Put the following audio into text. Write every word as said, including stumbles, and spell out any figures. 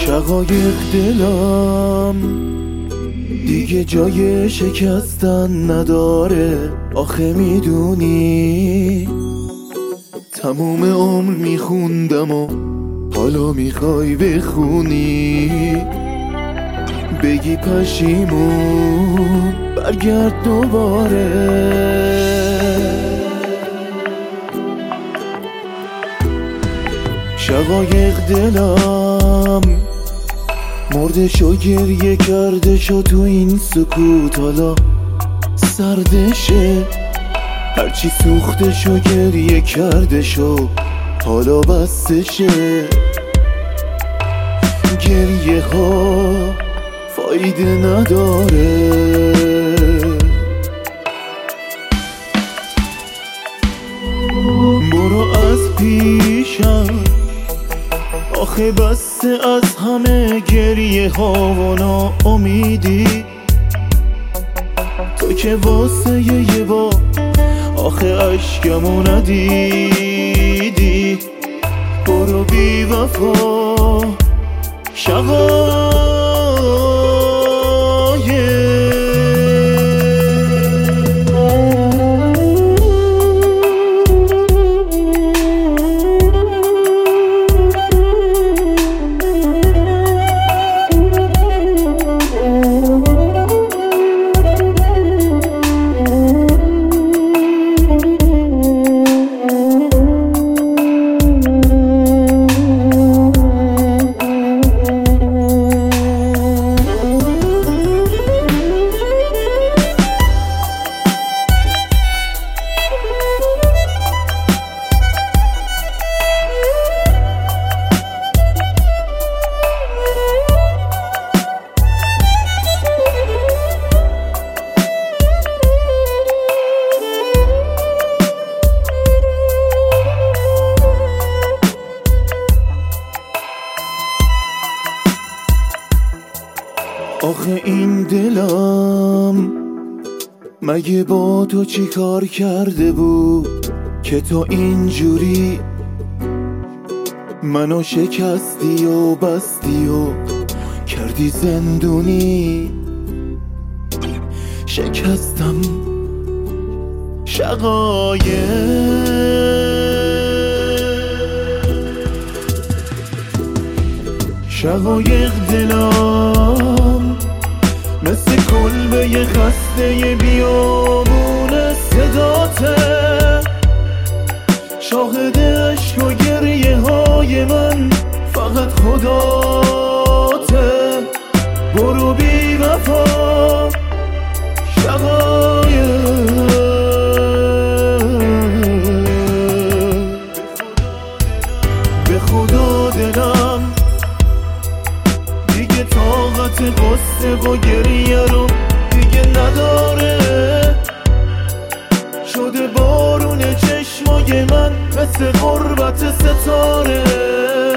شقایق دلم دیگه جای شکستن نداره. آخه میدونی تموم عمر میخوندم و حالا میخوای بخونی، بگی پشیمون برگرد دوباره. شقایق دلم مردش و گریه کردش و تو این سکوت حالا سردشه. هرچی سوختش و گریه کردش و حالا بستشه. گریه ها فایده نداره. برو از پیشم آخه بسته از همه گریه ها و ناامیدی. تو که واسه یه با آخه عشقمو ندیدی. برو بی وفا شقایق. آخه این دلم مگه با تو چی کار کرده بود که تو اینجوری منو شکستی و بستی و کردی زندونی. شکستم شقایق. شقایق دلم مثل کلبه خسته بیابون صداته. شاهد عشق و گریه های من فقط خداته. برو بی وفا شقایق. به خدا دلم دیگه طاقت قصه و گریه رو دیگه نداره. شده بارون چشمای من مثل غربت ستاره.